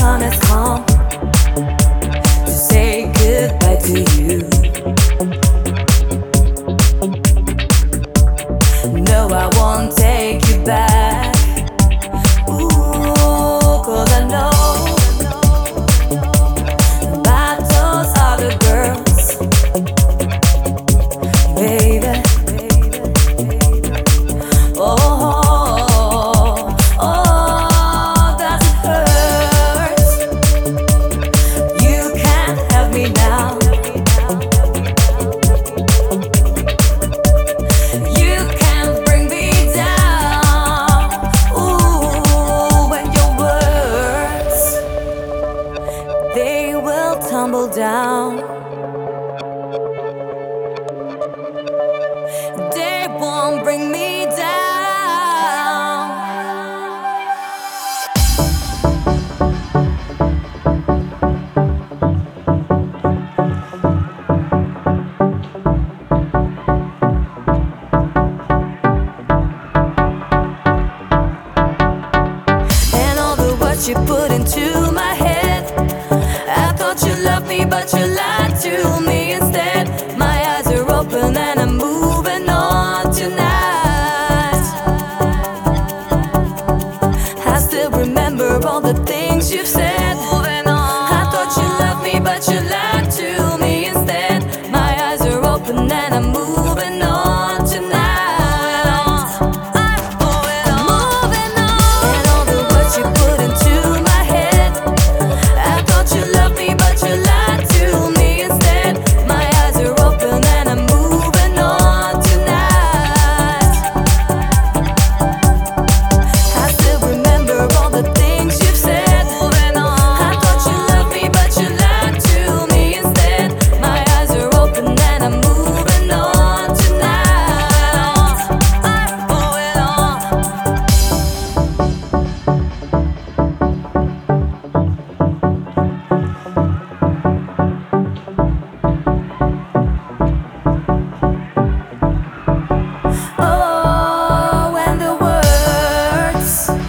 time has come to say goodbye to you. No, I won't take you back. Ooh, 'cause I know about those other girls, baby. They will tumble down. They won't bring me down. And all the words you put into my head, I thought you loved me, but you lied to me instead. My eyes are open and I'm moving on tonight. I still remember all the things you've said. Moving on. I thought you loved me, but you lied to me instead. My eyes are open and I'm moving on tonight.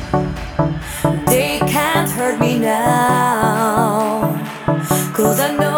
Hurt me now, 'cause I know